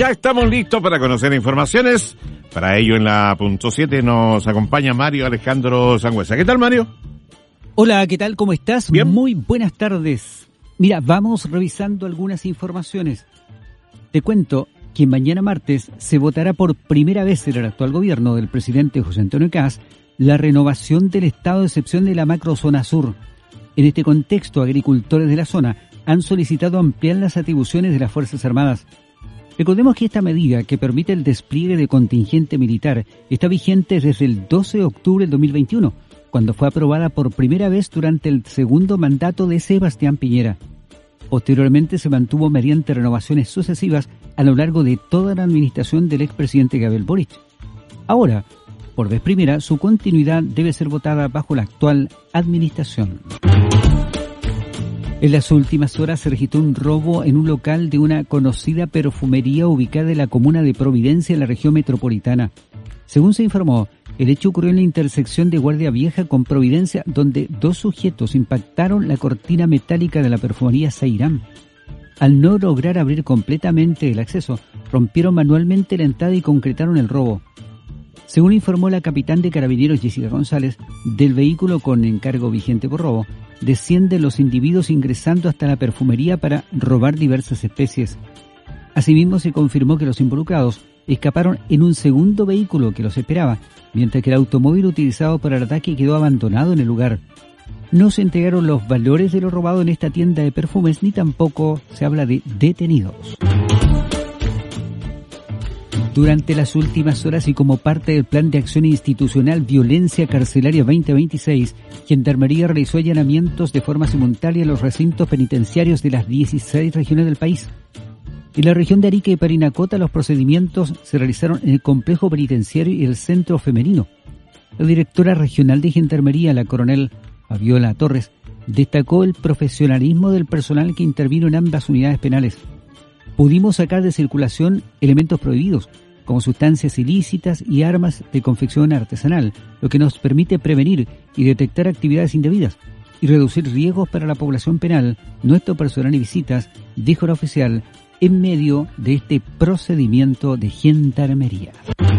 Ya estamos listos para conocer informaciones. Para ello, en la punto 7 nos acompaña Mario Alejandro Sangüesa. ¿Qué tal, Mario? Hola, ¿qué tal? ¿Cómo estás? Bien. Muy buenas tardes. Mira, vamos revisando algunas informaciones. Te cuento que mañana martes se votará por primera vez en el actual gobierno del presidente José Antonio Kast la renovación del estado de excepción de la macrozona sur. En este contexto, agricultores de la zona han solicitado ampliar las atribuciones de las Fuerzas Armadas. Recordemos que esta medida, que permite el despliegue de contingente militar, está vigente desde el 12 de octubre del 2021, cuando fue aprobada por primera vez durante el segundo mandato de Sebastián Piñera. Posteriormente se mantuvo mediante renovaciones sucesivas a lo largo de toda la administración del expresidente Gabriel Boric. Ahora, por vez primera, su continuidad debe ser votada bajo la actual administración. En las últimas horas se registró un robo en un local de una conocida perfumería ubicada en la comuna de Providencia, en la región metropolitana. Según se informó, el hecho ocurrió en la intersección de Guardia Vieja con Providencia, donde dos sujetos impactaron la cortina metálica de la perfumería Seirán. Al no lograr abrir completamente el acceso, rompieron manualmente la entrada y concretaron el robo. Según informó la capitán de Carabineros Jessica González, del vehículo con encargo vigente por robo, descienden los individuos ingresando hasta la perfumería para robar diversas especies. Asimismo, se confirmó que los involucrados escaparon en un segundo vehículo que los esperaba, mientras que el automóvil utilizado para el ataque quedó abandonado en el lugar. No se entregaron los valores de lo robado en esta tienda de perfumes, ni tampoco se habla de detenidos. Durante las últimas horas y como parte del Plan de Acción Institucional Violencia Carcelaria 2026, Gendarmería realizó allanamientos de forma simultánea en los recintos penitenciarios de las 16 regiones del país. En la región de Arica y Parinacota, los procedimientos se realizaron en el complejo penitenciario y el centro femenino. La directora regional de Gendarmería, la coronel Fabiola Torres, destacó el profesionalismo del personal que intervino en ambas unidades penales. Pudimos sacar de circulación elementos prohibidos, como sustancias ilícitas y armas de confección artesanal, lo que nos permite prevenir y detectar actividades indebidas y reducir riesgos para la población penal, nuestro personal y visitas, dijo la oficial, en medio de este procedimiento de gendarmería.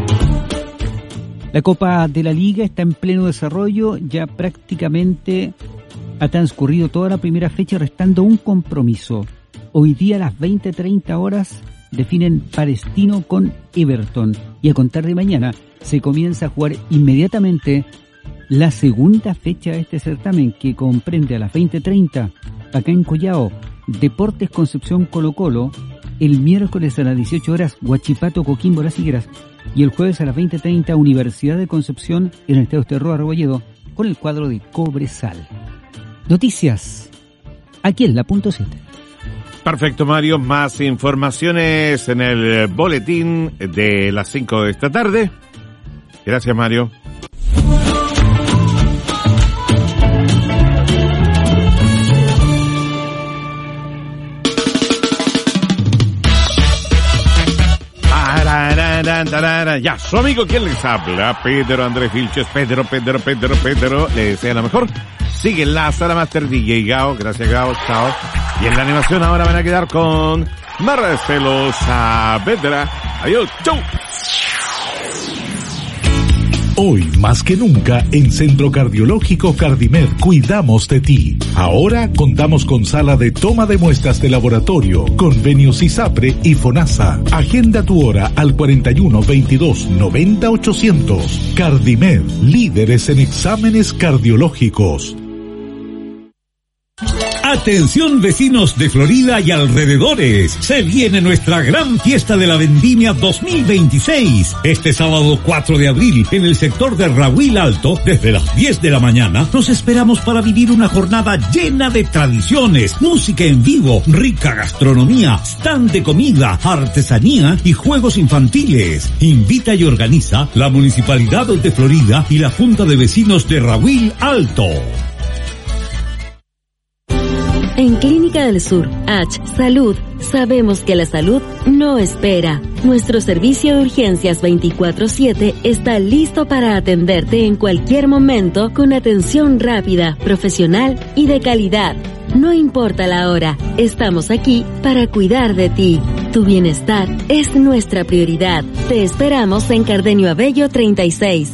La Copa de la Liga está en pleno desarrollo, ya prácticamente ha transcurrido toda la primera fecha, restando un compromiso. Hoy día a las 20:30 horas definen Palestino con Everton y a contar de mañana se comienza a jugar inmediatamente la segunda fecha de este certamen, que comprende a las 20:30 acá en Collao Deportes Concepción Colo-Colo, el miércoles a las 18 horas Huachipato Coquimbo Las Higueras y el jueves a las 20:30 Universidad de Concepción en el Estadio Esterroa Rebolledo con el cuadro de Cobresal. Noticias aquí en la punto 7. Perfecto, Mario. Más informaciones en el boletín de las 5 de esta tarde. Gracias, Mario. Ya, su amigo, ¿quién les habla? Pedro Andrés Vilches. Pedro. Le desea lo mejor. Sigue la Sala Master DJ Gao. Gracias, Gao. Chao. Y en la animación ahora van a quedar con Marcelo Saavedra. Adiós. Chau. Hoy más que nunca en Centro Cardiológico Cardimed cuidamos de ti. Ahora contamos con sala de toma de muestras de laboratorio, convenios ISAPRE y FONASA. Agenda tu hora al 41 22 90 800. Cardimed, líderes en exámenes cardiológicos. Atención vecinos de Florida y alrededores, se viene nuestra gran fiesta de la vendimia 2026. Este sábado 4 de abril en el sector de Rahuil Alto, desde las 10 de la mañana, nos esperamos para vivir una jornada llena de tradiciones, música en vivo, rica gastronomía, stand de comida, artesanía y juegos infantiles. Invita y organiza la Municipalidad de Florida y la Junta de Vecinos de Rahuil Alto. En Clínica del Sur, H Salud, sabemos que la salud no espera. Nuestro servicio de urgencias 24/7 está listo para atenderte en cualquier momento con atención rápida, profesional y de calidad. No importa la hora, estamos aquí para cuidar de ti. Tu bienestar es nuestra prioridad. Te esperamos en Cardenio Abello 36.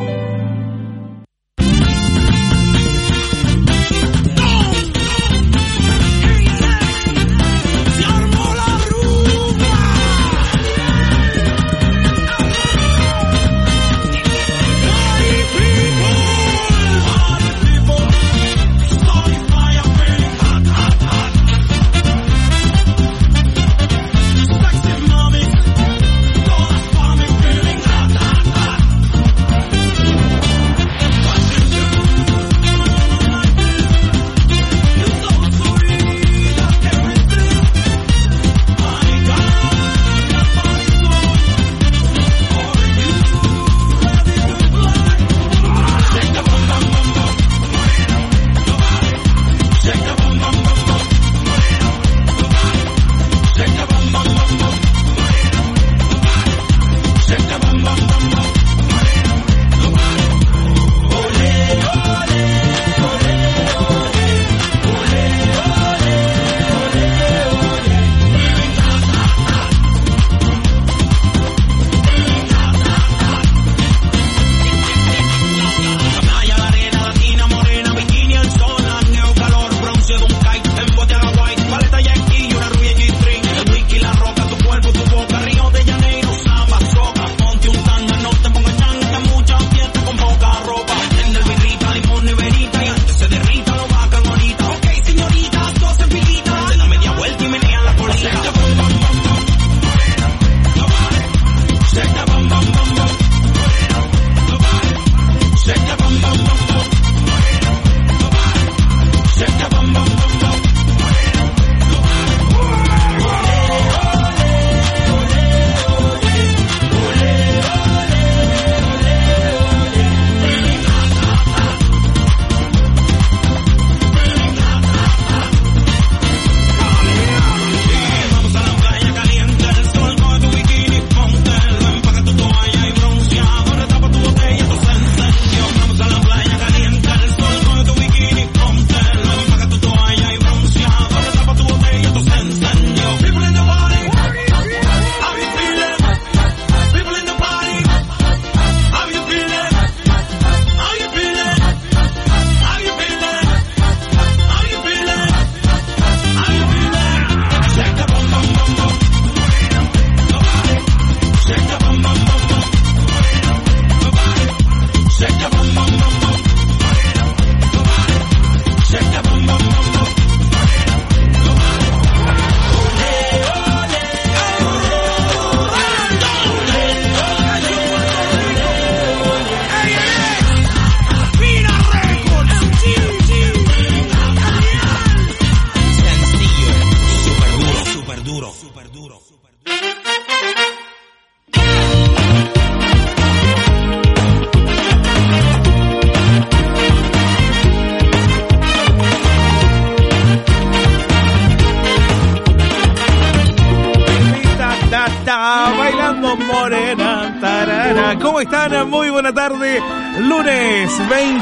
¿Cómo están? Muy buena tarde. Lunes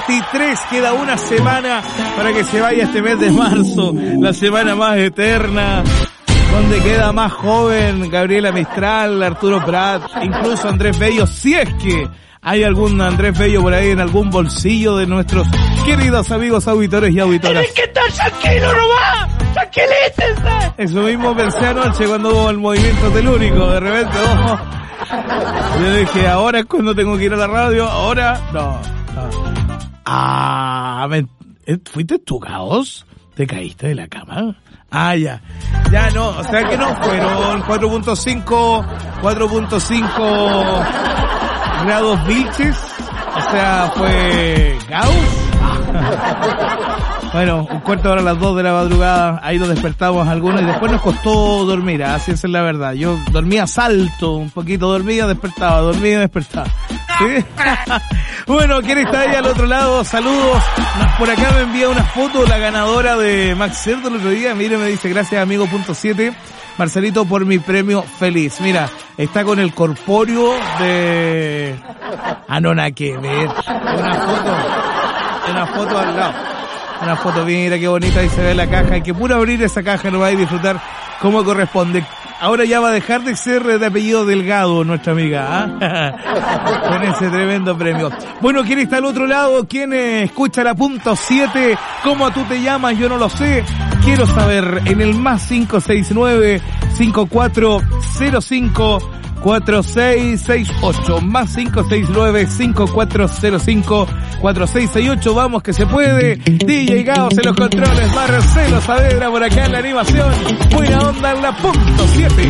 23, queda una semana para que se vaya este mes de marzo, la semana más eterna, donde queda más joven Gabriela Mistral, Arturo Prat, incluso Andrés Bello, si es que hay algún Andrés Bello por ahí en algún bolsillo de nuestros queridos amigos auditores y auditoras. ¡Tienes que estar tranquilo nomás! ¡Tranquilícense! Eso mismo pensé anoche cuando hubo el movimiento telúrico, de repente, ojo. Yo dije, ahora es cuando tengo que ir a la radio, ahora no. ¿Fuiste tú, Caos? ¿Te caíste de la cama? Ah, ya no, o sea que no, fueron 4.5 grados Vilches, o sea, fue Caos. Bueno, un cuarto de hora a las 2 de la madrugada, ahí nos despertamos algunos y después nos costó dormir, así es la verdad. Yo dormía a salto, un poquito dormía, despertaba, dormía y despertaba. ¿Sí? Bueno, ¿quién está ahí al otro lado? Saludos. Por acá me envía una foto la ganadora de Max Cerdo el otro día. Mire, me dice, gracias amigo .7, Marcelito, por mi premio feliz. Mira, está con el corpóreo de... Ah, no, nada que ver. Una foto al lado. Una foto, mira qué bonita, ahí se ve la caja. Hay que puro abrir esa caja, no va a disfrutar como corresponde. ahora ya va a dejar de ser de apellido Delgado nuestra amiga, con ese tremendo premio. Bueno, ¿quién está al otro lado? ¿Quién escucha la punto 7? ¿Cómo tú te llamas? Yo no lo sé. Quiero saber en el más 569-5405-4668, más 569-5405-4668. Vamos que se puede. DJ Gao en los controles, Marcelo Saavedra por acá en la animación. Buena onda en la punto 7.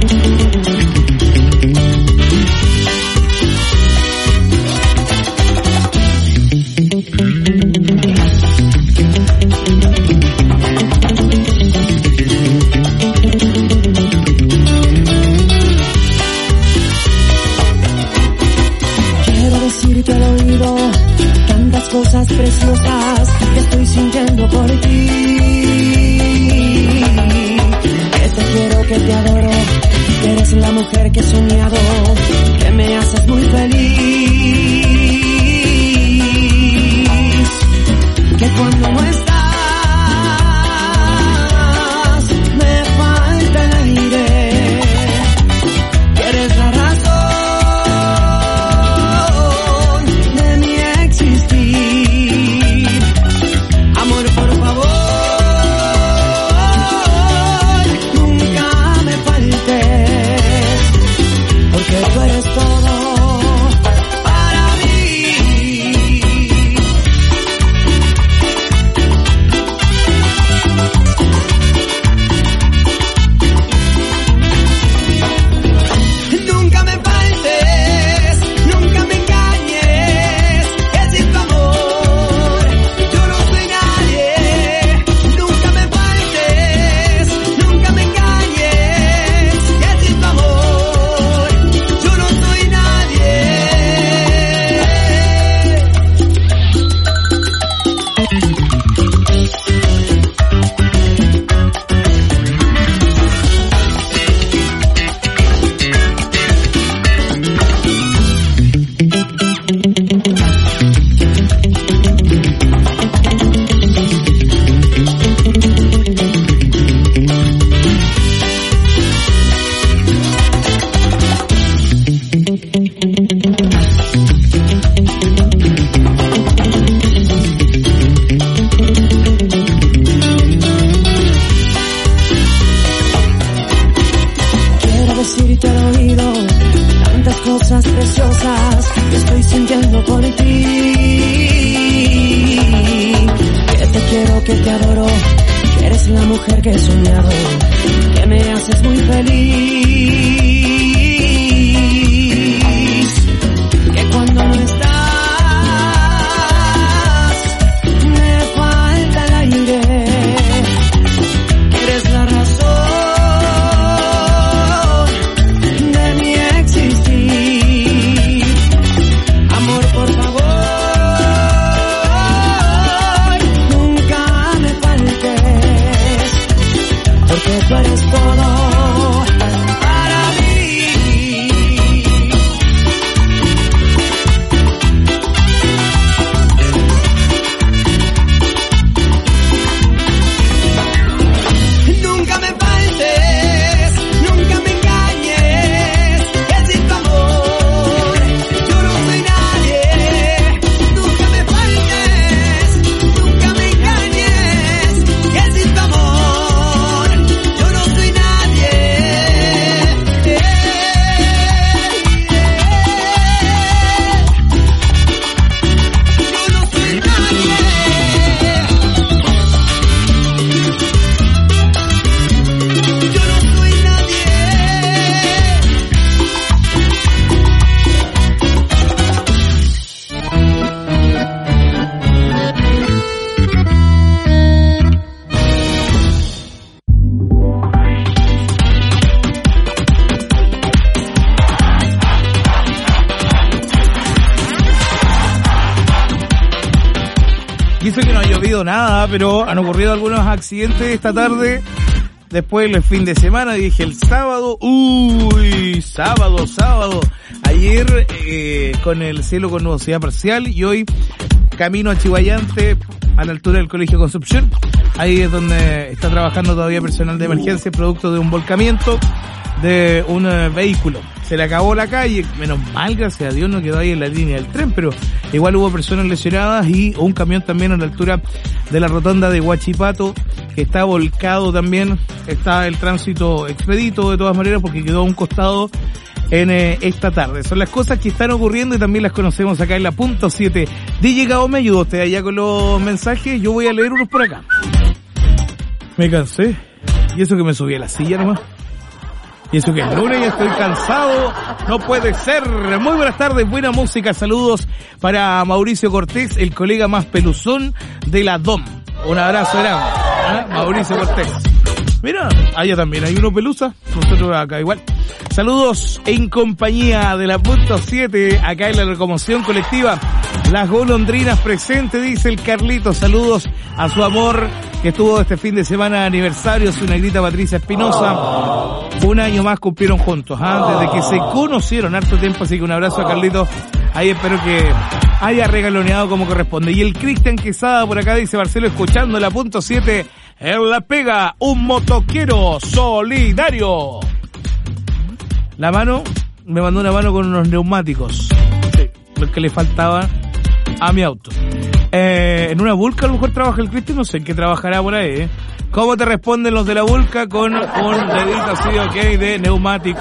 Quiero decirte al oído tantas cosas preciosas que estoy sintiendo por ti. Que te quiero, que te adoro, que eres la mujer que he soñado, que me haces muy feliz. Que cuando no estás me falta el aire. Que eres la razón de mi existir. Amor, por favor, nunca me faltes, porque tú eres todo para mí. Nunca me faltes, nunca me engañes, que sin tu amor yo no soy nadie. Nunca me faltes, nunca me engañes, que sin tu amor yo no soy nadie. Quiero decirte al oído tantas cosas preciosas que estoy sintiendo por ti. Que te quiero, que te adoro, que eres la mujer que he soñado, que me haces muy feliz. Que cuando no estás me falta el aire. Que eres la razón de mi existir. Amor, por favor, nunca me faltes, porque tú eres todo para mí. Nunca me faltes, nunca me engañes, que sin tu amor yo no soy nadie. Nunca me faltes, nunca me engañes, que sin tu amor yo no soy nadie. Yo no soy nadie. Yo no soy nadie. Y eso que no ha llovido nada, pero han ocurrido algunos accidentes esta tarde. Después el fin de semana, dije el sábado, sábado. Ayer con el cielo con nubosidad parcial y hoy camino a Chihuayante, a la altura del Colegio Concepción. Ahí es donde está trabajando todavía personal de emergencia, producto de un volcamiento de un vehículo. Se le acabó la calle, menos mal, gracias a Dios, no quedó ahí en la línea del tren, pero igual hubo personas lesionadas y un camión también a la altura de la rotonda de Huachipato, que está volcado también. Está el tránsito expedito de todas maneras porque quedó a un costado en esta tarde. Son las cosas que están ocurriendo y también las conocemos acá en la punto 7. DJ Gao, ¿me ayudó usted allá con los mensajes? Yo voy a leer unos por acá. Me cansé. Y eso que me subí a la silla nomás. Y eso que es lunes y estoy cansado. No puede ser. Muy buenas tardes, buena música. Saludos para Mauricio Cortés, el colega más peluzón de la DOM. Un abrazo grande, Mauricio Cortés. Mira, allá también hay uno pelusa. Nosotros acá igual. Saludos en compañía de la punto 7, acá en la locomoción colectiva. Las golondrinas presentes, dice el Carlito. Saludos a su amor que estuvo este fin de semana aniversario, su negrita Patricia Espinosa. Un año más cumplieron juntos, desde que se conocieron harto tiempo, así que un abrazo a Carlito. Ahí espero que haya regaloneado como corresponde. Y el Cristian Quesada por acá dice, Marcelo, escuchando la punto 7, en La Pega, un motoquero solidario. La mano, me mandó una mano con unos neumáticos, sí, lo que le faltaba a mi auto. En una Vulca a lo mejor trabaja el Cristian, no sé en qué trabajará por ahí, ¿Cómo te responden los de la Vulca? Con un dedito así, ok, de neumático.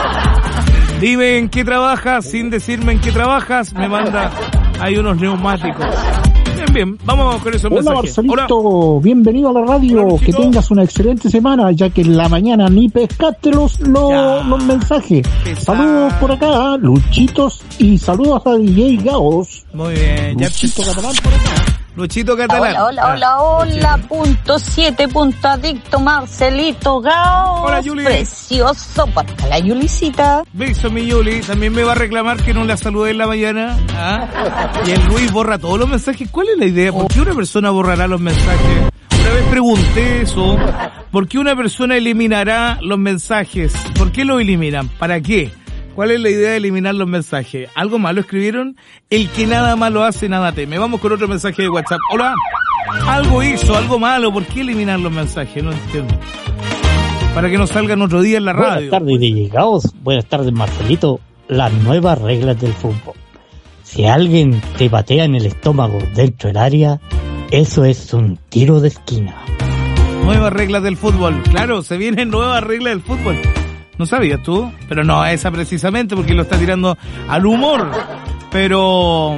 Dime en qué trabajas, sin decirme en qué trabajas, me manda, hay unos neumáticos. Bien, vamos con esos mensajes. Hola Marcelito, bienvenido a la radio. Hola, que tengas una excelente semana, ya que en la mañana ni pescaste los mensajes. Saludos por acá, Luchitos, y saludos a DJ Gaos. Muy bien, Luchito Catalán por acá. Luchito Catalán. Hola, punto 7, punto adicto, Marcelito Gaos. Hola, Yuli. Precioso, para la Yulicita. Beso, mi Yuli. También me va a reclamar que no la saludé en la mañana. Y el Luis borra todos los mensajes. ¿Cuál es la idea? ¿Por qué una persona borrará los mensajes? Una vez pregunté eso. ¿Por qué una persona eliminará los mensajes? ¿Por qué lo eliminan? ¿Para qué? ¿Cuál es la idea de eliminar los mensajes? ¿Algo malo escribieron? El que nada malo hace, nada teme. Vamos con otro mensaje de WhatsApp. Hola. Algo hizo, algo malo. ¿Por qué eliminar los mensajes? No entiendo. Para que no salgan otro día en la radio. Buenas tardes, DJ Gaos. Buenas tardes, Marcelito. Las nuevas reglas del fútbol. Si alguien te patea en el estómago dentro del área, eso es un tiro de esquina. Nuevas reglas del fútbol. Claro, se vienen nuevas reglas del fútbol. ¿No sabías tú? Pero no esa precisamente porque lo está tirando al humor. Pero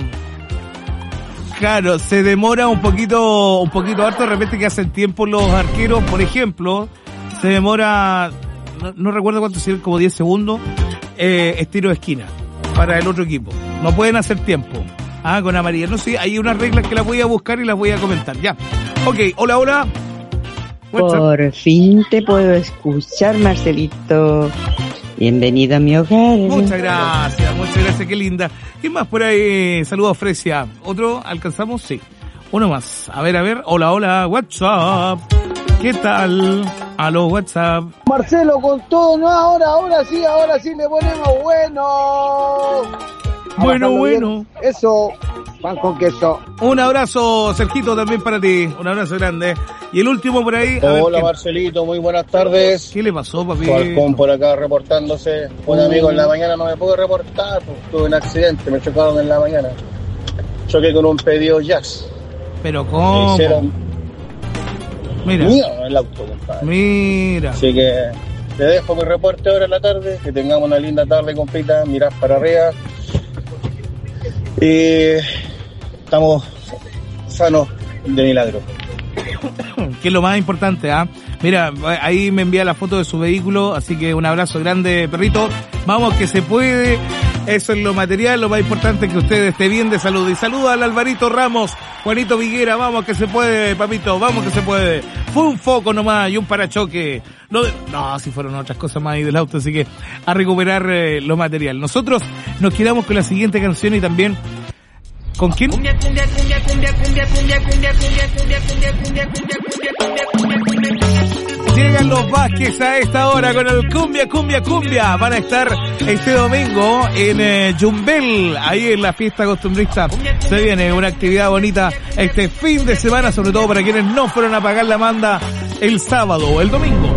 claro, se demora un poquito harto. De repente que hacen tiempo los arqueros, por ejemplo, se demora, no recuerdo cuánto, como 10 segundos, tiro de esquina para el otro equipo. No pueden hacer tiempo. Con amarilla. No sé, hay unas reglas que las voy a buscar y las voy a comentar. Ya. Ok, hola. Por fin te puedo escuchar, Marcelito. Bienvenido a mi hogar. Muchas gracias, qué linda. ¿Quién más por ahí? Saludos, Fresia. ¿Otro? ¿Alcanzamos? Sí. Uno más. A ver. Hola, WhatsApp. ¿Qué tal? Aló, WhatsApp. Marcelo, con todo, ¿no? Ahora sí le ponemos bueno. Eso, pan con queso. Un abrazo, Sergito, también para ti. Un abrazo grande. Y el último por ahí. Hola, Marcelito, muy buenas tardes. ¿Qué le pasó, papi? Falcón por acá reportándose. Un amigo en la mañana no me pudo reportar, pues tuve un accidente, me chocaron en la mañana. Choqué con un pedido Jax. ¿Pero cómo? Me hicieron... Mira. Mío el auto, compadre. Mira. Así que te dejo mi reporte ahora en la tarde. Que tengamos una linda tarde, compita. Mirad para arriba. Y estamos sanos de milagro. Que es lo más importante, Mira, ahí me envía la foto de su vehículo, así que un abrazo grande, perrito. Vamos que se puede. Eso es lo material, lo más importante es que usted esté bien de salud. Y saluda al Alvarito Ramos, Juanito Viguera, vamos que se puede, papito, vamos que se puede. Fue un foco nomás y un parachoque. No, si fueron otras cosas más ahí del auto, así que a recuperar lo material. Nosotros nos quedamos con la siguiente canción y también... ¿Con quién? Llegan los Vázquez a esta hora con el Cumbia, Cumbia, Cumbia. Van a estar este domingo en Yumbel, ahí en la fiesta costumbrista. Se viene una actividad bonita este fin de semana, sobre todo para quienes no fueron a pagar la manda el sábado o el domingo.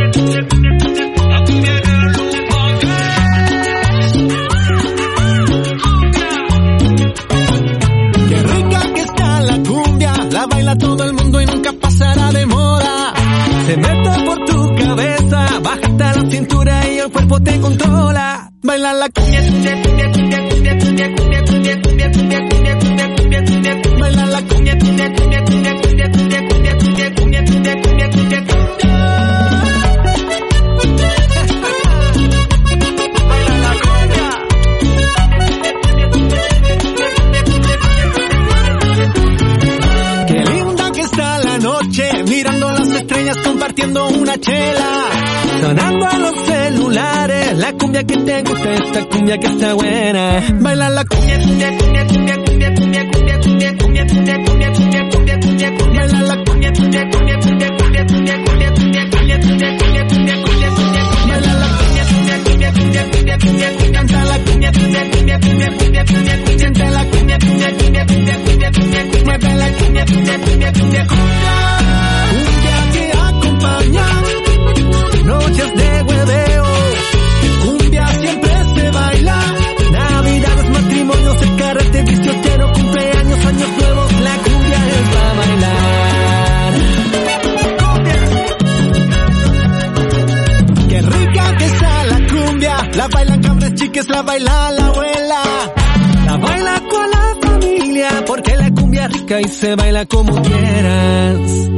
Qué rica que está la cumbia, la baila todo el mundo y nunca pasará de moda. Se mete por tu cabeza, baja hasta la cintura y el cuerpo te controla. Baila la cumbia, cumbia, cumbia, cumbia, cumbia, cumbia, cumbia, cumbia, cumbia, cumbia, cumbia, cumbia, cumbia, cumbia. Baila la cumbia, cumbia, cumbia, cumbia, cumbia, cumbia, cumbia, cumbia, cumbia, cumbia, cumbia, cumbia, cumbia. Baila la cumbia. Qué linda que está la noche, mirando las estrellas, compartiendo una chela, sonando a los celulares, la cumbia que te gusta, esta cumbia que está buena. Baila la cumbia, cumbia, cumbia, cumbia, cumbia, cumbia, cumbia, cumbia, cumbia, cumbia, cumbia, cumbia, cumbia, cumbia, cumbia. Baila la cumbia, cumbia, cumbia, cumbia, cumbia, cumbia, cumbia, cumbia, cumbia, cumbia, cumbia, cumbia, cumbia, cumbia. Baila la cumbia, cumbia, cumbia, cumbia, cumbia, cumbia, cumbia. Canta la cumbia, cumbia, cumbia, cumbia, cumbia, cumbia, cumbia. Siente la cumbia, cumbia, cumbia, cumbia, cumbia, cumbia, cumbia. Mueve la cumbia, cumbia, cumbia, cumbia, cumbia. Cumbia que acompaña noches de hueveo. Cumbia siempre se baila. Navidades, matrimonios, el carrete, discoteros, cumpleaños, años nuevos. La cumbia es para bailar. Cumbia. Qué rica que está la cumbia. La bailan cabras chiques, la baila la abuela. La baila con la familia, porque la cumbia es rica y se baila como quieras.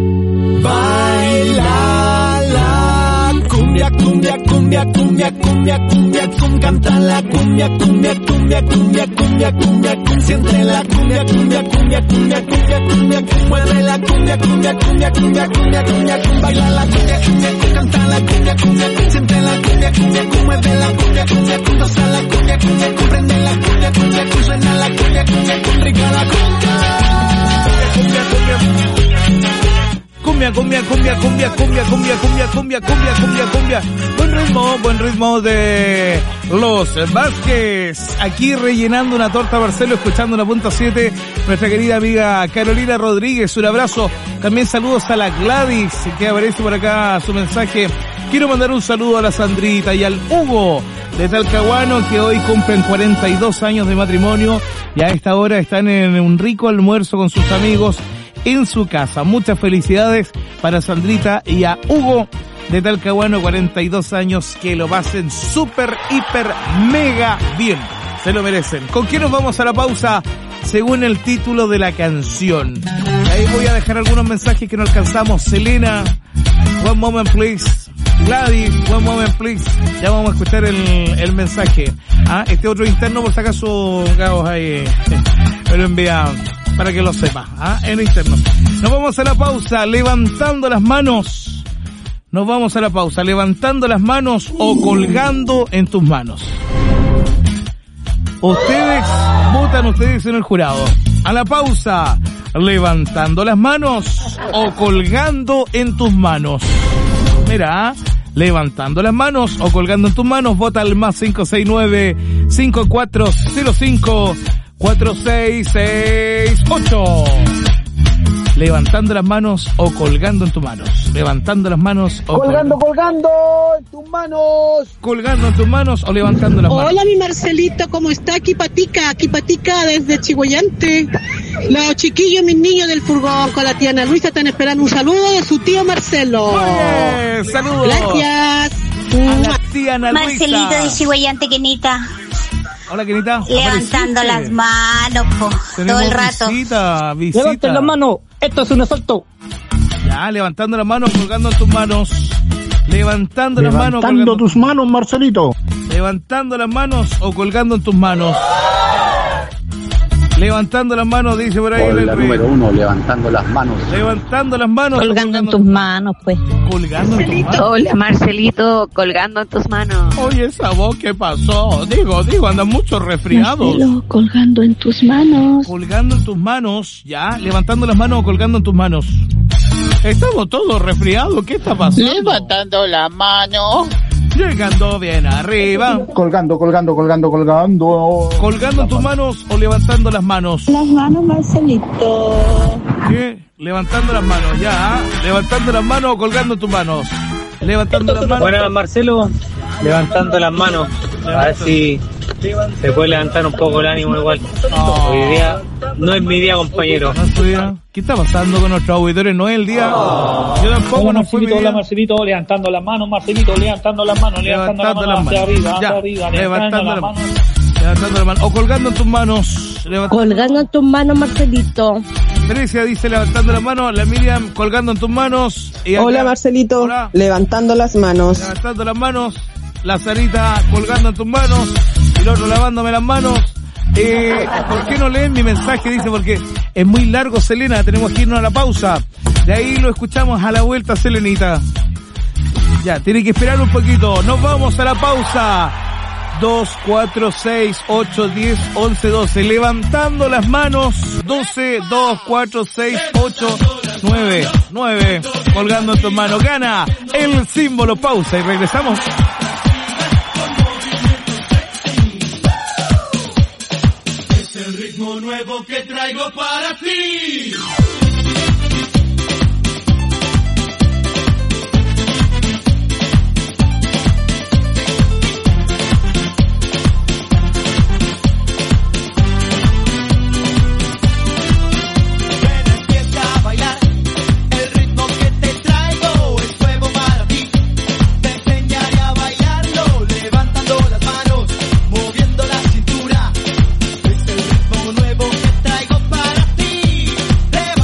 Baila la cumbia, cumbia, cumbia, cumbia, cumbia, cumbia, cumbia, canta la cumbia, cumbia, cumbia, cumbia, cumbia, cumbia, cumbia, siente la cumbia, cumbia, cumbia, cumbia, cumbia, cumbia, mueve la cumbia, cumbia, cumbia, cumbia, cumbia, cumbia, baila la cumbia, cumbia, canta la cumbia, cumbia, siente la cumbia, cumbia, mueve la cumbia, cumbia, goza la cumbia, cumbia, comprende la cumbia, cumbia, suena la cumbia, cumbia, rica la cumbia, cumbia, cumbia, cumbia. Cumbia, cumbia, cumbia, cumbia, cumbia, cumbia, cumbia, cumbia, cumbia, cumbia, cumbia. Buen ritmo de los Vázquez. Aquí rellenando una torta Marcelo, escuchando una punta 7. Nuestra querida amiga Carolina Rodríguez, un abrazo. También saludos a la Gladys, que aparece por acá su mensaje. Quiero mandar un saludo a la Sandrita y al Hugo de Talcahuano, que hoy cumplen 42 años de matrimonio y a esta hora están en un rico almuerzo con sus amigos en su casa. Muchas felicidades para Sandrita y a Hugo de Talcahuano, 42 años, que lo pasen súper, hiper, mega bien. Se lo merecen. ¿Con quién nos vamos a la pausa? Según el título de la canción. Ahí voy a dejar algunos mensajes que no alcanzamos. Selena, one moment please. Gladys, one moment please. Ya vamos a escuchar el mensaje. Este otro interno, por si acaso, Gabos, ahí me lo envía para que lo sepa, en interno. Nos vamos a la pausa, levantando las manos. Nos vamos a la pausa, levantando las manos o colgando en tus manos. Ustedes votan, ustedes en el jurado. A la pausa, levantando las manos o colgando en tus manos. Mira, levantando las manos o colgando en tus manos, vota al más 569-5405-4668. Levantando las manos o colgando en tus manos. Levantando las manos o colgando en tus manos. Colgando en tus manos o levantando las manos. Hola mi Marcelito, ¿cómo está? Aquí Patica desde Chihuayante. Los chiquillos, mis niños del furgón con la tía Ana Luisa están esperando un saludo de su tío Marcelo. Oye, saludos. Gracias. A la tía Ana Luisa. Marcelito de Chihuayante, Kenita. Hola, Kenita. Levantando las manos, todo el rato. Visita. Levanten las manos, esto es un asalto. Ya, levantando las manos, colgando en tus manos. Levantando las manos, levantando tus manos, Marcelito. Levantando las manos o colgando en tus manos. Levantando las manos, dice por ahí. La número 1, levantando las manos. Levantando las manos. Colgando en tus manos, pues. Colgando en tus manos. Hola, Marcelito, colgando en tus manos. Oye, esa voz, ¿qué pasó? Digo, andan muchos resfriados. Marcelo, colgando en tus manos. Colgando en tus manos, ya. Levantando las manos o colgando en tus manos. Estamos todos resfriados. ¿Qué está pasando? Levantando la mano. Llegando bien arriba. Colgando. ¿Colgando en tus manos o levantando las manos? Las manos, Marcelito. ¿Qué? Levantando las manos, ya. Levantando las manos o colgando en tus manos. Levantando las manos. Buenas, Marcelo. Levantando las manos. A ver si se puede levantar un poco el ánimo igual. Hoy día no es mi día, compañero. ¿No es tu día? ¿Qué está pasando con nuestros auditores? ¿No es el día? Yo tampoco. Hola, no fue mi día. Hola, Marcelito. Levantando las manos, Marcelito. Levantando las manos. Levantando las manos. Hacia arriba, Ya. hacia arriba. Levantando las manos. Levantando las manos. O colgando en tus manos. Colgando en tus manos, Marcelito. Grecia dice levantando las manos. La Miriam colgando en tus manos. Y acá, Hola, Marcelito. Hola. Levantando las manos. Levantando las manos. La Sarita colgando en tus manos. Y el otro lavándome las manos. ¿Por qué no leen mi mensaje? Dice, porque es muy largo, Selena, tenemos que irnos a la pausa. De ahí lo escuchamos a la vuelta, Selenita. Ya, tiene que esperar un poquito. Nos vamos a la pausa. 2, 4, 6, 8, 10, 11, 12. Levantando las manos. 12, 2, 4, 6, 8, 9. Colgando en tus manos. Gana el símbolo pausa y regresamos. El ritmo nuevo que traigo para ti. Ven, empieza a bailar. El ritmo que te traigo es nuevo para ti. Te enseñaré a bailarlo, levantando las manos, moviendo la cintura. Es el ritmo nuevo que traigo para ti.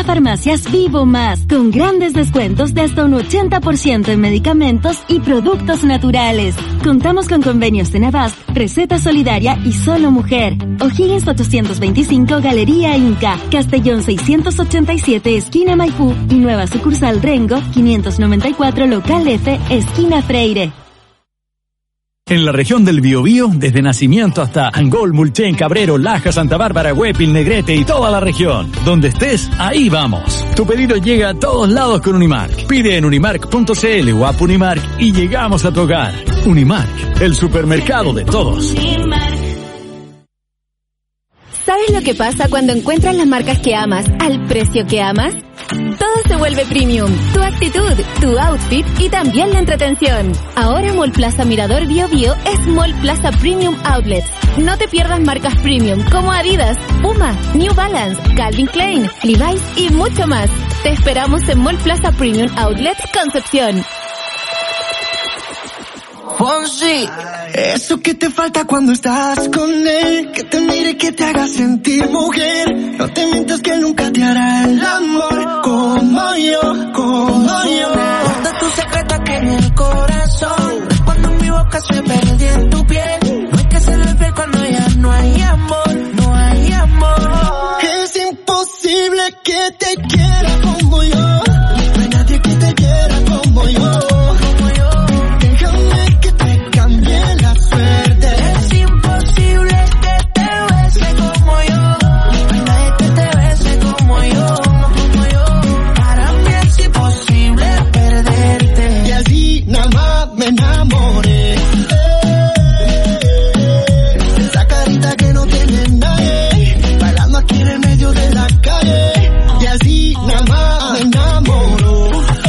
Ahora Farmacias Vivo Más, con grandes descuentos de hasta un 80% en medicamentos y productos naturales. Contamos con convenios de Navast, Receta Solidaria y Solo Mujer. O'Higgins 825, Galería Inca, Castellón 687, esquina Maipú y nueva sucursal Rengo 594, local F, esquina Freire. En la región del Biobío, desde Nacimiento hasta Angol, Mulchen, Cabrero, Laja, Santa Bárbara, Huépil, Negrete y toda la región. Donde estés, ahí vamos. Tu pedido llega a todos lados con Unimark. Pide en unimark.cl o app Unimark y llegamos a tu hogar. Unimark, el supermercado de todos. ¿Sabes lo que pasa cuando encuentras las marcas que amas al precio que amas? Todo se vuelve premium. Tu actitud, tu outfit y también la entretención. Ahora Mall Plaza Mirador Bio Bio es Mall Plaza Premium Outlets. No te pierdas marcas premium como Adidas, Puma, New Balance, Calvin Klein, Levi's y mucho más. Te esperamos en Mall Plaza Premium Outlet Concepción. Fonsi, eso que te falta cuando estás con él, que te mire, que te haga sentir mujer. No te mientas que nunca te hará el amor como yo, como yo. Guarda tu secreto aquí en el corazón, cuando mi boca se perdió en tu piel. No hay que ser fiel cuando ya no hay amor, no hay amor. Es imposible que te quiera como yo, no hay nadie que te quiera como yo. Me enamoré, esa carita que no tiene nadie, bailando aquí en el medio de la calle, y así nada más me enamoro.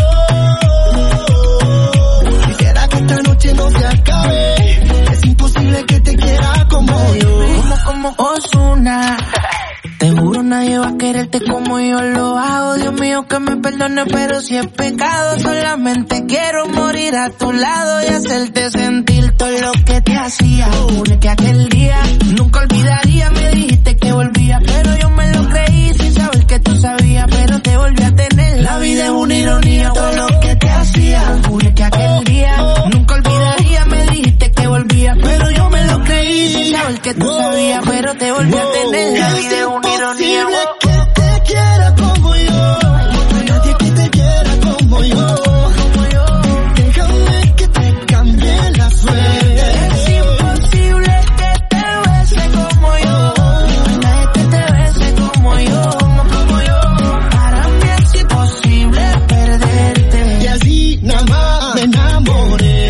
Quisiera que esta noche no se acabe, es imposible que te quiera como yo. Como Ozuna, te juro nadie va a quererte como yo lo hago. Dios mío que me perdone, pero si es pecado, solamente quiero morir a tu lado y hacerte sentir todo lo que te hacía. Jure que aquel día nunca olvidaría, me dijiste que volvía, pero yo me lo creí sin saber que tú sabías, pero te volví a tener. La vida es una ironía, todo lo que te hacía. Jure que aquel día nunca olvidaría, me dijiste que volvía, pero yo me lo creí sin saber que tú sabías, pero te volví a tener. La vida es una ironía, que te quiera como yo, no hay nadie que te quiera como yo. Déjame que te cambie la suerte. Es imposible que te bese como yo, no hay nadie que te bese como yo, como yo. Para mí es imposible perderte, y así nada más me enamoré.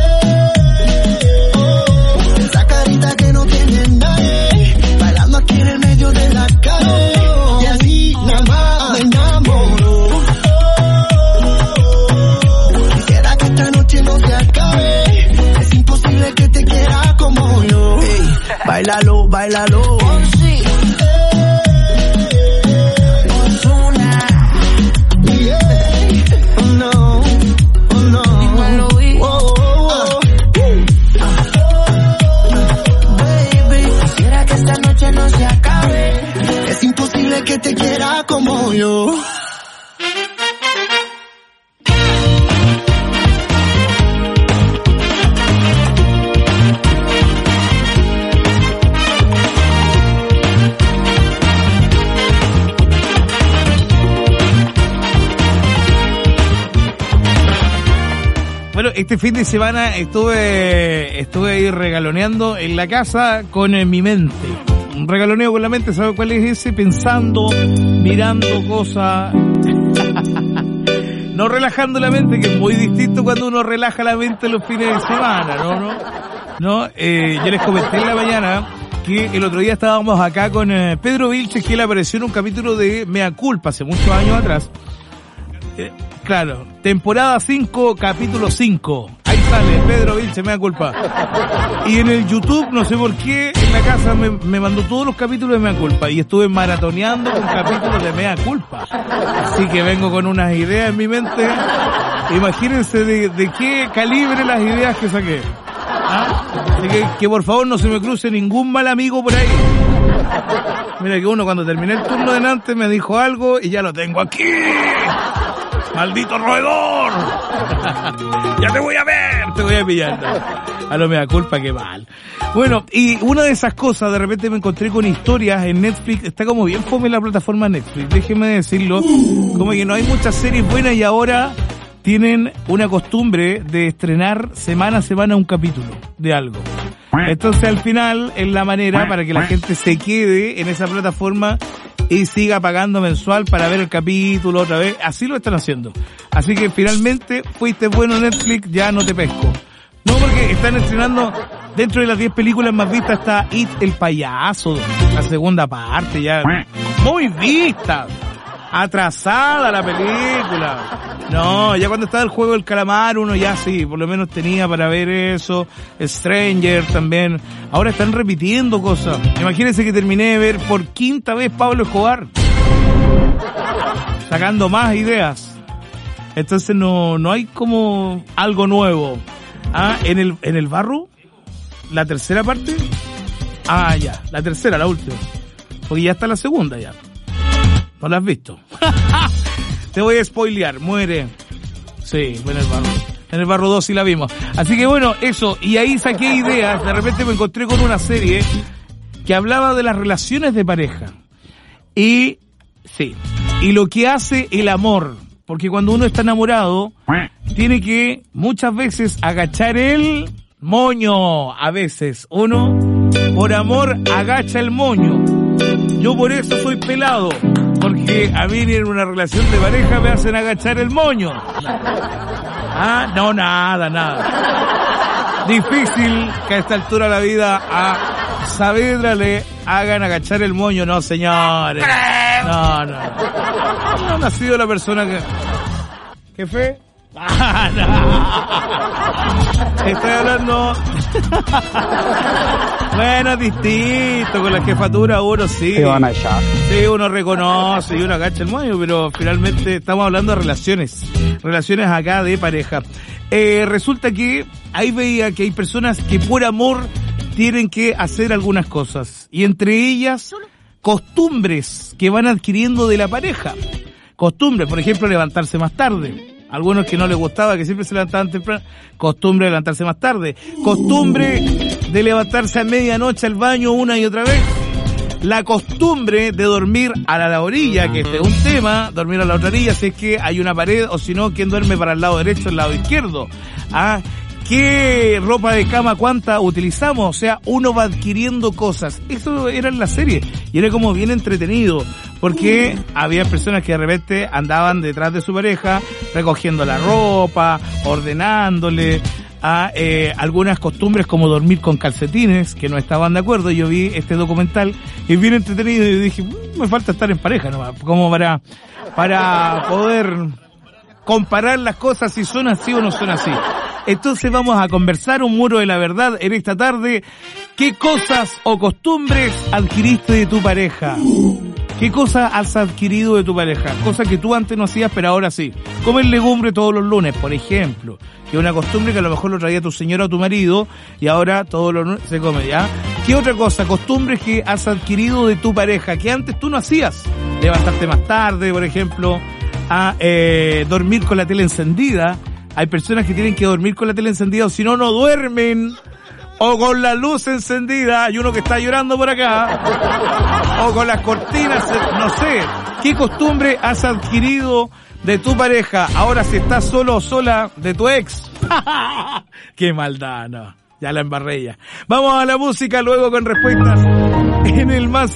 Esa carita que no tiene nadie, bailando aquí en el medio de la calle, y así nada más me enamoro. Quisiera que esta noche no se acabe, es imposible que te quiera como yo. Hey, bailalo, bailalo. Sí. Ozuna. Yeah. Oh no, oh no. Baby, quisiera que esta noche no se acabe, es imposible que te quiera como yo. Bueno, este fin de semana estuve ahí regaloneando en la casa con mi mente. Un regaloneo con la mente, ¿sabe cuál es ese? Pensando, mirando cosas. No relajando la mente, que es muy distinto cuando uno relaja la mente los fines de semana, ¿no? Yo les comenté en la mañana que el otro día estábamos acá con Pedro Vilches, que él apareció en un capítulo de Mea Culpa hace muchos años atrás. Claro, temporada 5, capítulo 5. Ahí sale, Pedro Vilches, Mea Culpa. Y en el YouTube, no sé por qué, en la casa me mandó todos los capítulos de Mea Culpa. Y estuve maratoneando con capítulos de Mea Culpa. Así que vengo con unas ideas en mi mente. Imagínense de qué calibre las ideas que saqué. ¿Ah? Así que por favor no se me cruce ningún mal amigo por ahí. Mira que uno cuando terminé el turno de Nantes me dijo algo y ya lo tengo aquí. ¡Maldito roedor! ¡Ya te voy a ver! Te voy a pillar. A lo me da culpa, qué mal. Bueno, y una de esas cosas, de repente me encontré con historias en Netflix. Está como bien fome la plataforma Netflix, déjenme decirlo. Como que no hay muchas series buenas y ahora tienen una costumbre de estrenar semana a semana un capítulo de algo. Entonces al final es la manera para que la gente se quede en esa plataforma y siga pagando mensual para ver el capítulo otra vez. Así lo están haciendo. Así que finalmente fuiste bueno Netflix, ya no te pesco. No, porque están estrenando, dentro de las 10 películas más vistas está It, el payaso, la segunda parte ya. Muy vista. Atrasada la película. No, ya cuando estaba el juego del calamar uno ya sí, por lo menos tenía para ver eso. Stranger también. Ahora están repitiendo cosas. Imagínense que terminé de ver por 5ª vez Pablo Escobar. Sacando más ideas. Entonces no hay como algo nuevo. En el barro, la tercera parte. Ya, la tercera, la última. Porque ya está la segunda ya. ¿No la has visto? Te voy a spoilear, muere. Sí, en el barro. En el barro 2 sí la vimos. Así que bueno, eso. Y ahí saqué ideas. De repente me encontré con una serie que hablaba de las relaciones de pareja. Y, sí. Y lo que hace el amor. Porque cuando uno está enamorado, tiene que muchas veces agachar el moño. A veces. Uno, por amor, agacha el moño. Yo por eso soy pelado. Porque a mí en una relación de pareja me hacen agachar el moño. No, nada. Difícil que a esta altura de la vida a Saavedra le hagan agachar el moño. No, señores. No ha sido la persona que... ¿Qué fe? Estoy hablando... Bueno, distinto, con la jefatura uno sí. Te van a echar. Sí, uno reconoce y uno agacha el moño, pero finalmente estamos hablando de relaciones acá de pareja. Resulta que ahí veía que hay personas que por amor tienen que hacer algunas cosas, y entre ellas costumbres que van adquiriendo de la pareja. Costumbres, por ejemplo, levantarse más tarde. Algunos que no les gustaba, que siempre se levantaban temprano. Costumbre de levantarse más tarde. Costumbre de levantarse a medianoche al baño una y otra vez. La costumbre de dormir a la orilla, que este es un tema, dormir a la otra orilla, si es que hay una pared, o si no, ¿quién duerme para el lado derecho o el lado izquierdo? ¿Qué ropa de cama cuánta utilizamos? O sea, uno va adquiriendo cosas. Eso era en la serie. Y era como bien entretenido. Porque había personas que de repente andaban detrás de su pareja, recogiendo la ropa, ordenándole, algunas costumbres como dormir con calcetines, que no estaban de acuerdo. Yo vi este documental y es bien entretenido y dije, me falta estar en pareja nomás, como para poder comparar las cosas si son así o no son así. Entonces vamos a conversar un muro de la verdad en esta tarde. ¿Qué cosas o costumbres adquiriste de tu pareja? ¿Qué cosas has adquirido de tu pareja? Cosas que tú antes no hacías, pero ahora sí. Comer legumbre todos los lunes, por ejemplo. Que es una costumbre que a lo mejor lo traía tu señora o tu marido y ahora todos los lunes se come, ¿ya? ¿Qué otra cosa? Costumbres que has adquirido de tu pareja que antes tú no hacías. Levantarte más tarde, por ejemplo. Dormir con la tele encendida. Hay personas que tienen que dormir con la tele encendida o si no, no duermen. O con la luz encendida. Hay uno que está llorando por acá. O con las cortinas, no sé. ¿Qué costumbre has adquirido de tu pareja? Ahora si estás solo o sola de tu ex. Qué maldad, no. Ya la embarré ya. Vamos a la música luego con respuestas en el más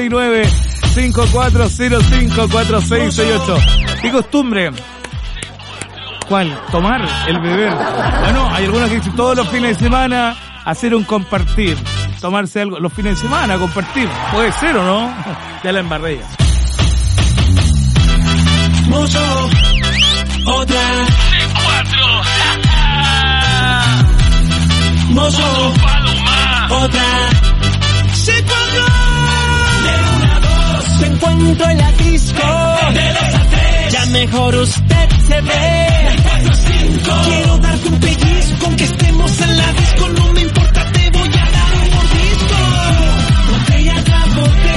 569-5405-4668. ¿Qué costumbre? ¿Cuál? Tomar, el beber. Bueno, hay algunos que dicen todos los fines de semana hacer un compartir. Tomarse algo los fines de semana, compartir. Puede ser o no. Ya la embarré ya. Mozo, otra. Mozo, otra. Se cuadró. De 1 a 2. Te encuentro en la disco. De 2 a 3. Ya mejor usted se ve. De 4 a 5. Quiero darte un pellizco. Aunque estemos en la disco, no me importa, te voy a dar un mordisco. Botella tras botella.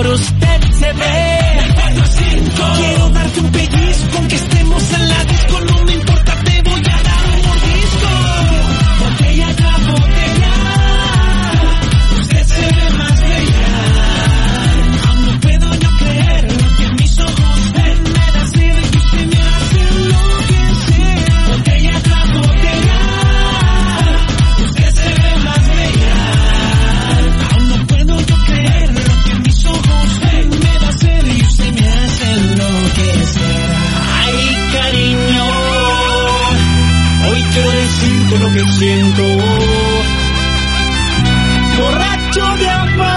usted se ve. Quiero darte un pellizco, aunque estemos en la disco, no me importa, te voy a dar un mordisco. Botella tras botella, usted se ve más bella. Aún no puedo yo creer lo que mis ojos ven, me da sed y usted me hace enloquecer. Botella tras botella, usted se ve más bella. Aún no puedo yo creer lo que mis ojos ven, me da sed y usted me hace enloquecer. Ay, cariño, hoy quiero decirte lo que siento. Borracho de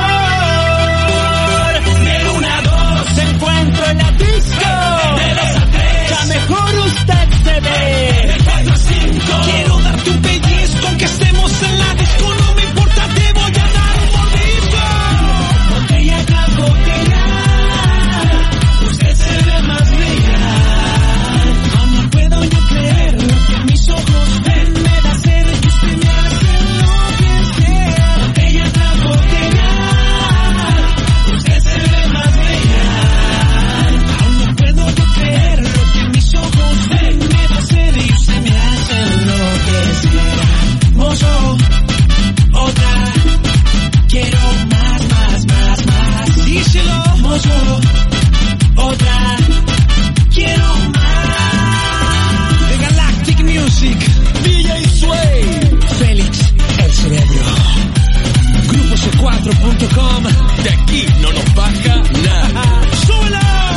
amor, de 1 a 2 encuentro en la disco. De 2 a 3, ya mejor usted se ve. De 4 a 5, quiero darte un pellizco, aunque estemos en la disco, no me importa, te voy a dar un mordisco. Botella tras botella, usted se ve más bella. Aún no puedo yo creer lo que mis ojos ven, me da sed y usted me hace enloquecer. Botella tras botella, usted se ve más bella. Aún no puedo yo creer lo que mis ojos ven, me da sed y usted me hace enloquecer. Mozo, otra, quiero más, más, más, más. Díselo, mozo, otra, quiero más. The Galactic Music, DJ Sway, Félix, el cerebro. GrupoC4.com, de aquí no nos baja nada. ¡Súbelo!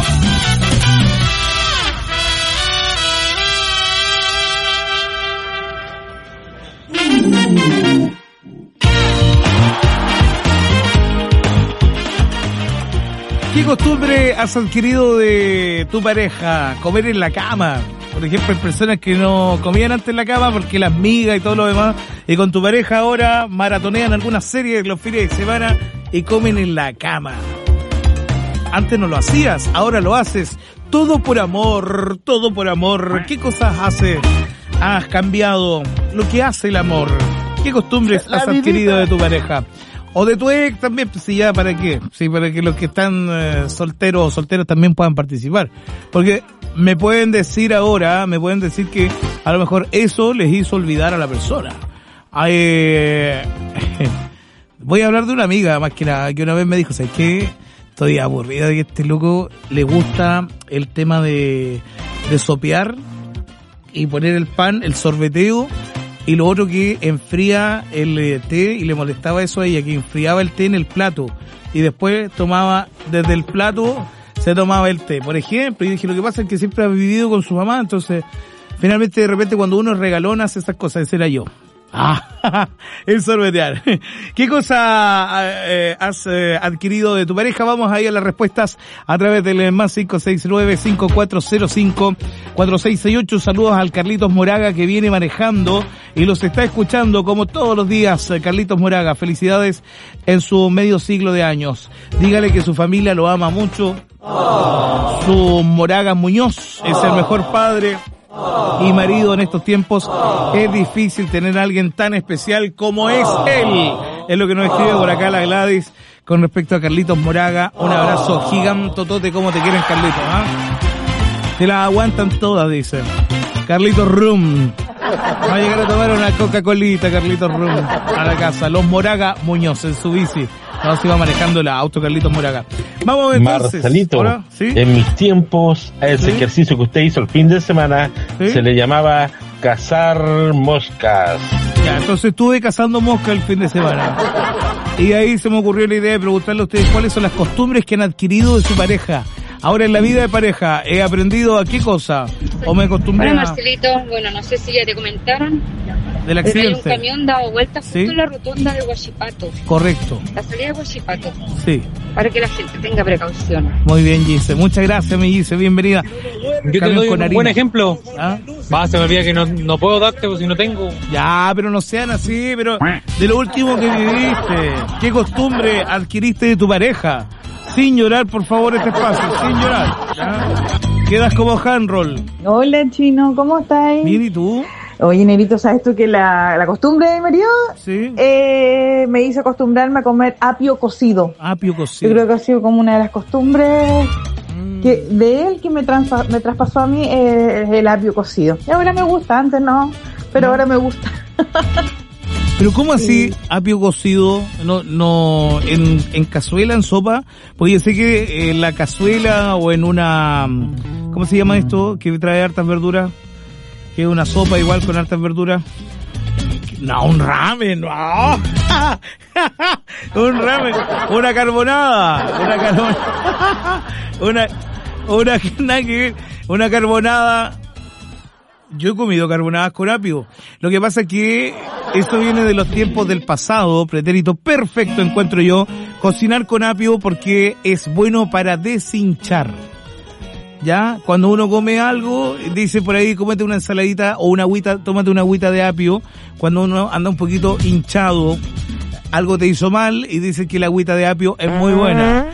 ¿Qué costumbre has adquirido de tu pareja? Comer en la cama. Por ejemplo, hay personas que no comían antes en la cama porque las migas y todo lo demás. Y con tu pareja ahora maratonean algunas series los fines de semana y comen en la cama. Antes no lo hacías, ahora lo haces. Todo por amor, todo por amor. ¿Qué cosas haces? Has cambiado lo que hace el amor. ¿Qué costumbres has adquirido de tu pareja? O de tu ex también, pues sí, ya, ¿para qué? Sí, para que los que están solteros o solteras también puedan participar. Porque me pueden decir ahora, que a lo mejor eso les hizo olvidar a la persona. Voy a hablar de una amiga, más que nada, que una vez me dijo, ¿sabes qué? Estoy aburrida de que este loco le gusta el tema de sopear y poner el pan, el sorbeteo. Y lo otro que enfría el té, y le molestaba eso a ella, que enfriaba el té en el plato y después tomaba desde el plato, se tomaba el té, por ejemplo. Y dije, lo que pasa es que siempre ha vivido con su mamá, entonces finalmente de repente cuando uno es regalón hace esas cosas. Ese era yo. El sorbetear. ¿Qué cosa has adquirido de tu pareja? Vamos ahí a las respuestas a través del más 569-5405-4668. Saludos al Carlitos Moraga, que viene manejando y los está escuchando como todos los días. Carlitos Moraga, felicidades en su medio siglo de años. Dígale que su familia lo ama mucho. Su Moraga Muñoz es el mejor padre y marido en estos tiempos. Es difícil tener a alguien tan especial como es él. Es lo que nos escribe por acá la Gladys con respecto a Carlitos Moraga. Un abrazo gigantotote, como te quieren, Carlitos, ¿ah? Te la aguantan todas, dice Carlitos Rum. Va a llegar a tomar una Coca-Colita, Carlitos Rum, a la casa. Los Moraga Muñoz en su bici. No, se iba manejando el auto, Carlitos Moraga. Vamos a ver, entonces. Marcelito, ¿sí? En mis tiempos, a ese ejercicio que usted hizo el fin de semana, se le llamaba cazar moscas. Ya, entonces estuve cazando moscas el fin de semana. Y ahí se me ocurrió la idea de preguntarle a ustedes cuáles son las costumbres que han adquirido de su pareja. Ahora en la vida de pareja, ¿he aprendido a qué cosa? ¿O me acostumbré Hola Marcelito, bueno, no sé si ya te comentaron. Del accidente. Hay un camión dado vuelta justo en la rotonda de Huachipato. Correcto. La salida de Huachipato. Sí. Para que la gente tenga precaución. Muy bien, Gise. Muchas gracias, mi Gise. Bienvenida. Yo te doy un buen ejemplo. ¿Ah? Se me olvida que no puedo darte porque si no tengo. Ya, pero no sean así, pero de lo último que viviste, ¿qué costumbre adquiriste de tu pareja? Sin llorar, por favor, este espacio, sin llorar. ¿Ya? Quedas como Hanroll. Hola, Chino, ¿cómo estás? Bien, ¿y tú? Oye, Nerito, ¿sabes tú que la costumbre de mi marido me hizo acostumbrarme a comer apio cocido? Apio cocido. Yo creo que ha sido como una de las costumbres que de él que me traspasó a mí el apio cocido. Y ahora me gusta, antes no, pero ahora me gusta. Pero ¿cómo así apio cocido? No en cazuela, en sopa, porque yo sé que en la cazuela o en una, ¿cómo se llama esto? Que trae hartas verduras, que es una sopa igual con hartas verduras. No, un ramen, no. Un ramen, una carbonada, una carbonada. Yo he comido carbonadas con apio. Lo que pasa es que esto viene de los tiempos del pasado, pretérito perfecto encuentro yo, cocinar con apio porque es bueno para deshinchar. ¿Ya? Cuando uno come algo, dice por ahí, cómete una ensaladita o una agüita, tómate una agüita de apio. Cuando uno anda un poquito hinchado, algo te hizo mal y dice que la agüita de apio es muy buena.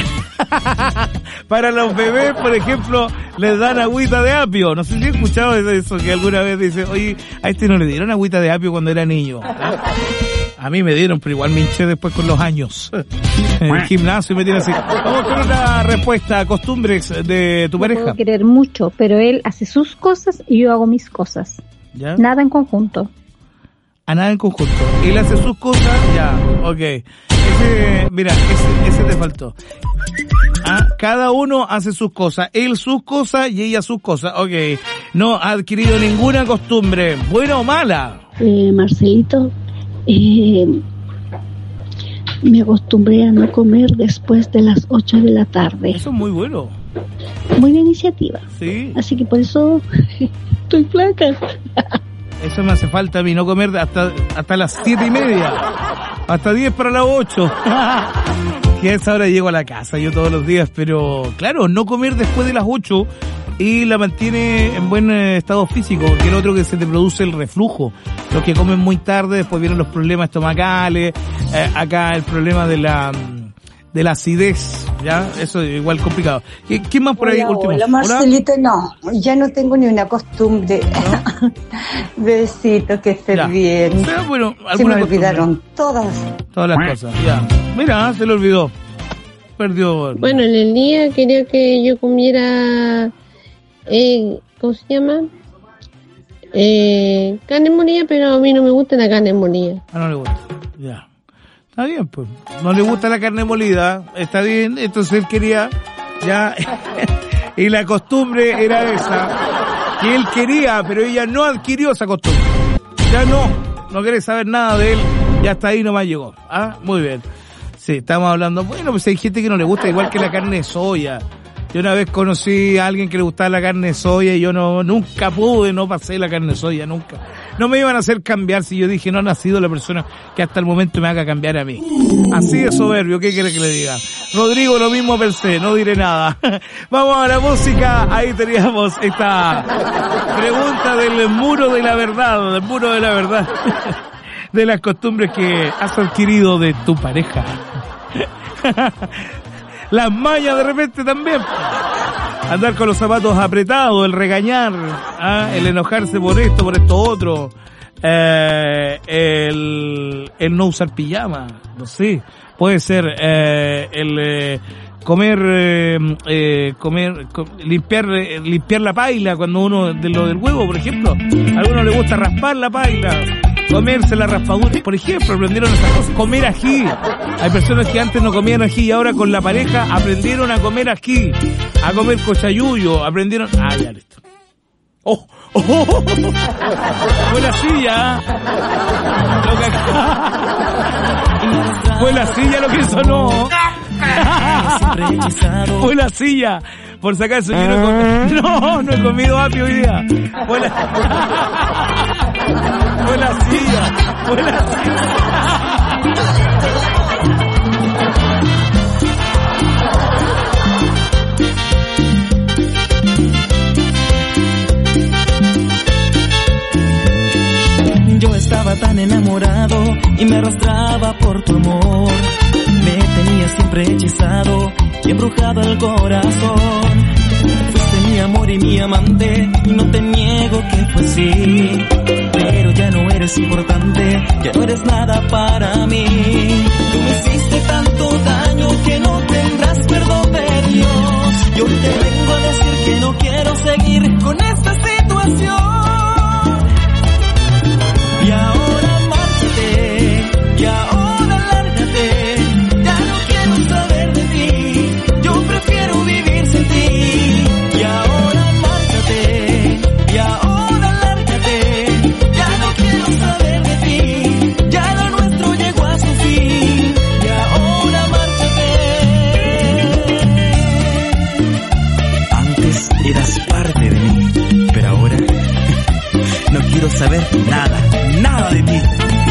Para los bebés, por ejemplo, les dan agüita de apio. No sé si he escuchado eso, que alguna vez dice, oye, a este no le dieron agüita de apio cuando era niño. A mí me dieron, pero igual me hinché después con los años. En el gimnasio me tiene así. Vamos con una respuesta, costumbres de tu pareja. Puedo querer mucho, pero él hace sus cosas y yo hago mis cosas. ¿Ya? Nada en conjunto. A nada en conjunto. Él hace sus cosas, ya, ok. Ese te faltó. Cada uno hace sus cosas. Él sus cosas y ella sus cosas. Ok. No ha adquirido ninguna costumbre, buena o mala. Marcelito, me acostumbré a no comer después de las 8 de la tarde. Eso es muy bueno. Buena iniciativa. Sí. Así que por eso estoy flaca. Eso me hace falta a mí, no comer hasta las 7:30. Hasta 10 para las 8. Que a esa hora llego a la casa yo todos los días, pero claro, no comer después de las 8 y la mantiene en buen estado físico, porque el otro que se te produce el reflujo. Los que comen muy tarde, después vienen los problemas estomacales, acá el problema de la acidez, ¿ya? Eso es igual complicado. ¿Qué más por ahí? Último. Hola, Marcelito, no, ya no tengo ni una costumbre. ¿No? Besito, que estés bien. Pero, bueno, se me olvidaron todas las cosas, ya. Mira, se le olvidó. Perdió. Bueno, en el día quería que yo comiera, ¿cómo se llama? Carne molida, pero a mí no me gusta la carne molida. No le gusta, ya. Está bien, pues. No le gusta la carne molida, está bien, entonces él quería, ya, y la costumbre era esa, que él quería, pero ella no adquirió esa costumbre. Ya no quiere saber nada de él, y hasta ahí nomás llegó. Muy bien. Sí, estamos hablando, bueno, pues hay gente que no le gusta, igual que la carne de soya. Yo una vez conocí a alguien que le gustaba la carne de soya y yo nunca pude, no pasé la carne de soya, nunca. No me iban a hacer cambiar si yo dije, no ha nacido la persona que hasta el momento me haga cambiar a mí. Así de soberbio, ¿qué quiere que le diga? Rodrigo, lo mismo pensé, no diré nada. Vamos a la música, ahí teníamos esta pregunta del muro de la verdad, de las costumbres que has adquirido de tu pareja. Las mañas de repente también. Andar con los zapatos apretados, el regañar, el enojarse por esto otro, el no usar pijama, no sé, puede ser limpiar la paila cuando uno de lo del huevo, por ejemplo. A algunos le gusta raspar la paila, comerse la raspadura, por ejemplo, aprendieron esas cosas. Comer ají. Hay personas que antes no comían ají y ahora con la pareja aprendieron a comer ají, a comer cochayuyo, aprendieron. Ya listo. Fue la silla. Fue la silla lo que sonó. Fue la silla. Por si acaso yo no he comido apio hoy día. Fue la silla. Yo estaba tan enamorado y me arrastraba por tu amor. Me tenía siempre hechizado y embrujado el corazón. Fuiste mi amor y mi amante y no te niego que fue así. eres importante, ya no eres nada para mí. Tú me hiciste tanto daño que no tendrás perdón de Dios. Yo te vengo a decir que no quiero seguir con esta situación. Y ahora márchate, y ahora lárgate, ya no quiero saber de ti, yo prefiero vivir sin ti. Y ahora márchate, y ahora lárgate, ya no quiero saber de ti, ya lo nuestro llegó a su fin. Y ahora márchate. Antes eras parte de mí, pero ahora no quiero saber nada de ti.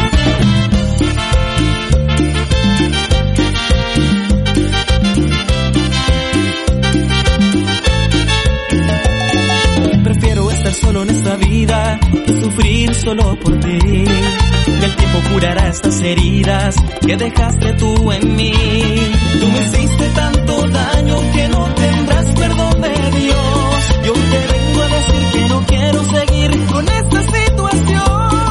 Prefiero estar solo en esta vida que sufrir solo por ti. Y el tiempo curará estas heridas que dejaste tú en mí. Tú me hiciste tanto daño que no tendrás perdón de Dios. Yo te vengo a decir que no quiero seguir con esta situación.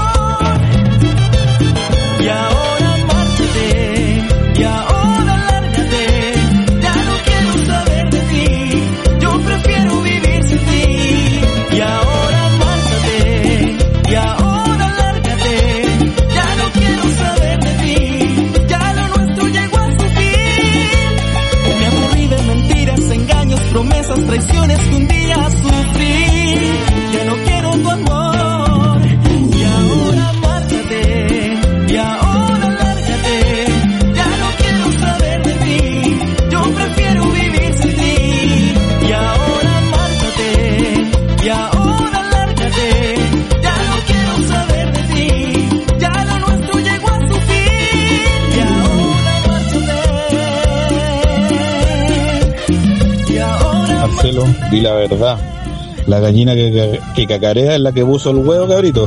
Y ahora márchate, y ahora lárgate, ya no quiero saber de ti, yo prefiero vivir sin ti. Y ahora márchate, y ahora lárgate, ya no quiero saber de ti, ya lo nuestro llegó a su fin. Me aburrí de mentiras, engaños, promesas, traiciones que un día sufrí. Ya no quiero tu amor, y ahora márchate, y ahora lárgate, ya no quiero saber de ti, yo prefiero vivir sin ti. Y ahora márchate, y ahora lárgate, ya no quiero saber de ti, ya lo nuestro llegó a su fin. Y ahora márchate, y ahora Marcelo, di la verdad. La gallina que cacarea es la que puso el huevo, cabrito.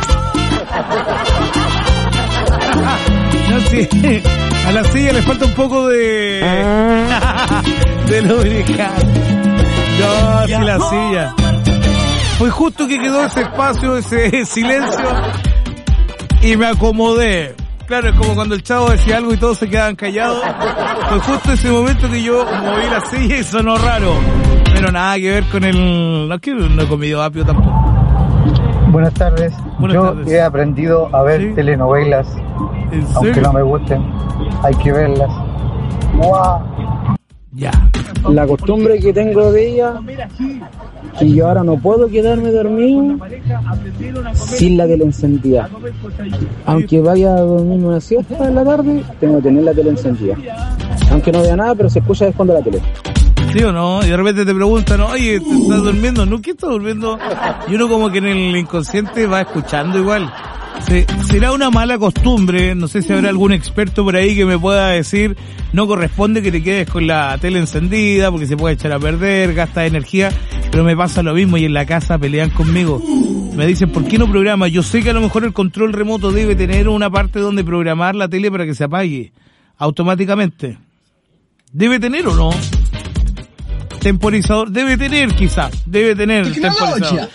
No, sí, a la silla le falta un poco de lubricante. No, sí, la silla. Fue justo que quedó ese espacio, ese silencio, y me acomodé. Claro, es como cuando el Chavo decía algo y todos se quedaban callados. Fue justo ese momento que yo moví la silla y sonó raro. Pero nada que ver con el... No, que no he comido apio tampoco. Buenas tardes. He aprendido a ver telenovelas, aunque no me gusten. Hay que verlas. ¡Wow! Ya. La costumbre que tengo de ella, y yo ahora no puedo quedarme dormido sin la tele encendida. Aunque vaya a dormirme una siesta en la tarde, tengo que tener la tele encendida. Aunque no vea nada, pero se escucha de fondo la tele. ¿Sí o no? Y de repente te preguntan, oye, ¿te estás durmiendo? ¿No? ¿Qué estás durmiendo? Y uno como que en el inconsciente va escuchando igual. Será una mala costumbre, no sé si habrá algún experto por ahí que me pueda decir, no corresponde que te quedes con la tele encendida porque se puede echar a perder, gasta energía, pero me pasa lo mismo y en la casa pelean conmigo. Me dicen, ¿por qué no programa? Yo sé que a lo mejor el control remoto debe tener una parte donde programar la tele para que se apague automáticamente. ¿Debe tener o no? Temporizador, debe tener quizás, temporizador.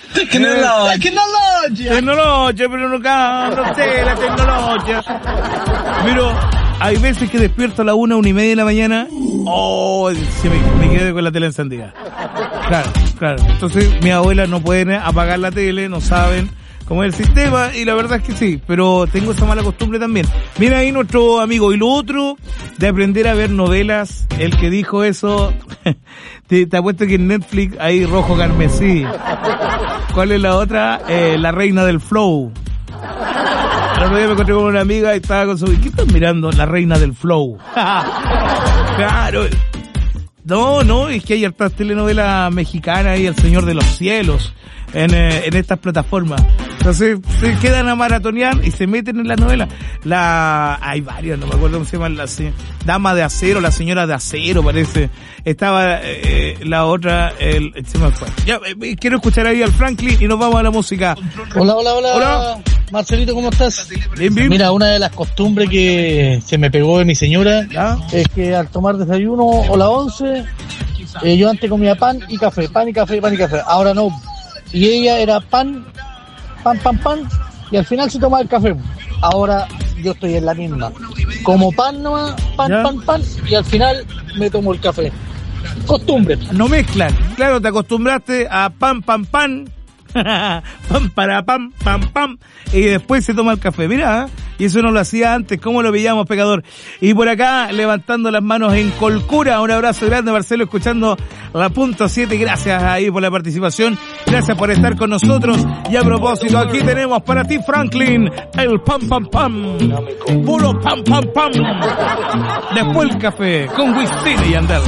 Tecnología, pero no sé, la tecnología. Pero hay veces que despierto a la 1:30 de la mañana, me quedé con la tele encendida. Claro. Entonces mis abuelas no pueden apagar la tele, no saben cómo es el sistema, y la verdad es que sí, pero tengo esa mala costumbre también. Mira ahí nuestro amigo. Y lo otro, de aprender a ver novelas, el que dijo eso, te apuesto que en Netflix hay Rojo Carmesí. ¿Cuál es la otra? La Reina del Flow. El otro día me encontré con una amiga y estaba con su... ¿Qué estás mirando? La Reina del Flow. Claro. No, es que hay hartas telenovelas mexicanas y El Señor de los Cielos en estas plataformas. Entonces se quedan a maratonear y se meten en la novela. Hay varias, no me acuerdo cómo se llama, la Dama de Acero, la Señora de Acero, parece. Estaba la otra, se me fue. Ya, quiero escuchar ahí al Franklin y nos vamos a la música. Hola. Marcelito, ¿cómo estás? Bien. Mira, una de las costumbres que se me pegó de mi señora es que al tomar desayuno o la 11, yo antes comía pan y café. Ahora no. Y ella era pan, y al final se tomaba el café. Ahora yo estoy en la misma. Como pan nomás, pan, y al final me tomo el café. Costumbre. No mezclan. Claro, te acostumbraste a pan, pam, para pam, y después se toma el café. Mira, y eso no lo hacía antes. ¿Cómo lo veíamos, pecador? Y por acá, levantando las manos en Colcura, un abrazo grande, Marcelo, escuchando la punto 7. Gracias ahí por la participación, gracias por estar con nosotros. Y a propósito, aquí tenemos para ti, Franklin, el pam, puro pam, después el café con Wisin y Yandel.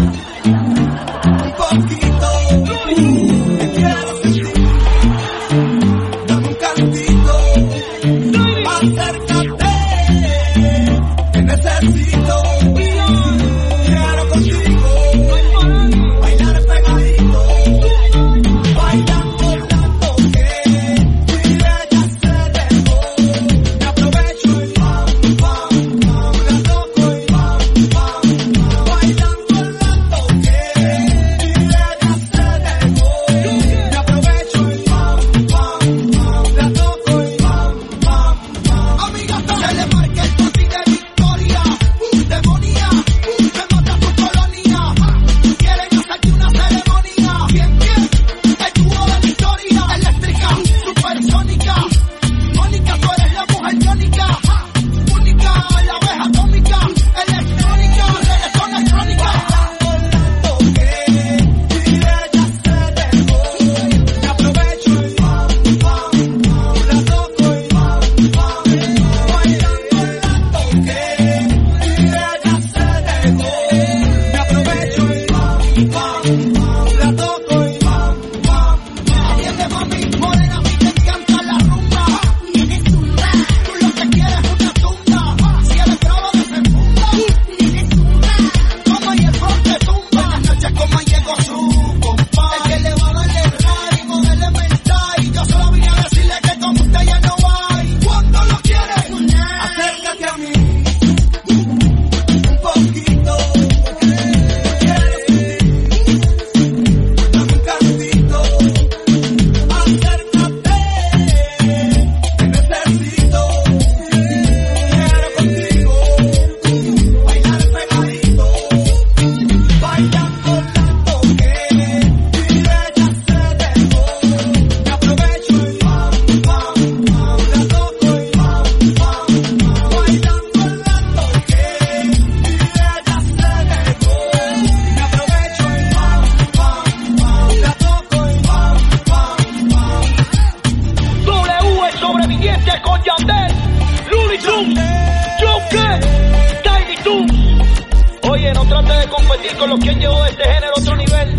Oye, no trate de competir con los que han llevado este género a otro nivel.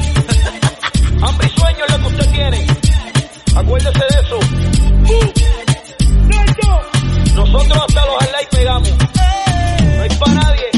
Hambre y sueño es lo que usted tiene. Acuérdese de eso. Nosotros hasta los highlights pegamos. No hay para nadie.